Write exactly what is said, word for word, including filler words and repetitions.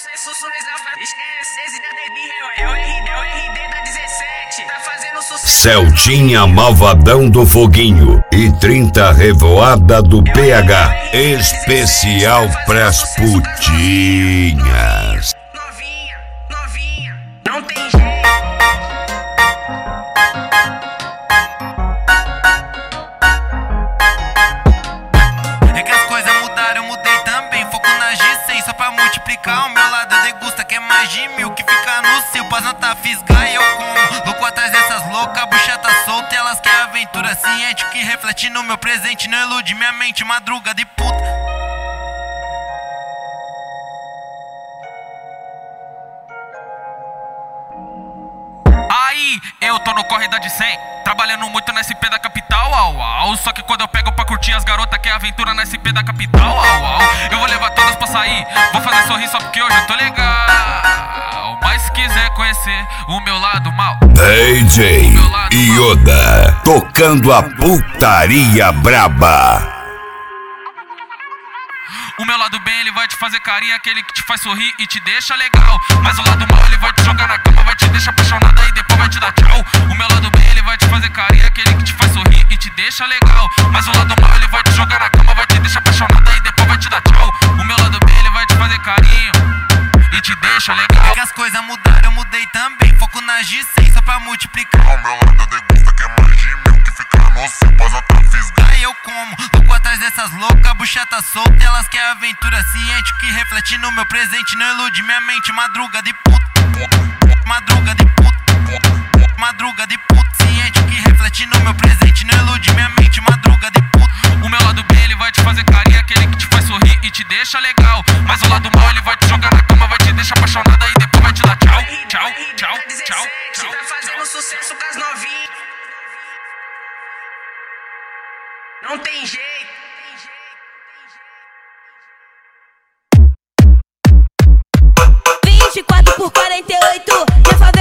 Celtinha Malvadão do Foguinho e trinta Revoada do P H. Especial pras putinhas. Novinha, novinha, não tem jeito. É que as coisas mudaram, eu mudei também. Foco na G cem só pra multiplicar. O meu lado degusta que é mais de mil. Que fica no cio, pós não tá fisgar e eu como. Louco atrás dessas loucas, a bucha tá solta. Elas querem aventura ciente que reflete no meu presente. Não ilude minha mente, madruga de puta. Aí, eu tô no corre da de cem, trabalhando muito na S P da capital, au, au. Só que quando eu pego pra curtir as garotas, que é aventura na S P da capital, au, au. Eu vou levar todas pra sair, vou fazer sorrir só porque hoje eu tô legal. Mas se quiser conhecer o meu lado mal, D J Yoda, tocando a putaria braba. o meu lado bem ele vai te fazer carinho, aquele que te faz sorrir e te deixa legal. Mas o lado mal ele vai te jogar na cama, vai te deixar apaixonada e depois vai te dar tchau. O meu lado bem ele vai te fazer carinho, aquele que te faz sorrir e te deixa legal. Mas o lado mal ele vai te jogar na cama, vai te deixar apaixonada e depois vai te dar tchau. O meu lado bem ele vai te fazer carinho e te deixa legal. É que as coisas mudaram, eu mudei também. Foco na G cem só pra multiplicar. O meu lado degusta que é mais de mil, que fica no seu, pós outra fisga. Aí eu como, louco atrás dessas loucas, a bucha tá solta. Elas querem aventura ciente que reflete no meu presente. Não ilude minha mente, madruga de puta. Madruga de puta. Madruga de puta. Ciente que reflete no meu presente. Não ilude minha mente, madruga de puta. O meu lado bem ele vai te fazer carinho, aquele que te faz sorrir e te deixa legal. Mas o lado mal ele vai te jogar na cama, vai te deixar apaixonada e depois vai te dar tchau, tchau, tchau, tchau, tchau. Tá fazendo sucesso com as novinhas. Não tem jeito. vinte e quatro por quarenta e oito, minha favela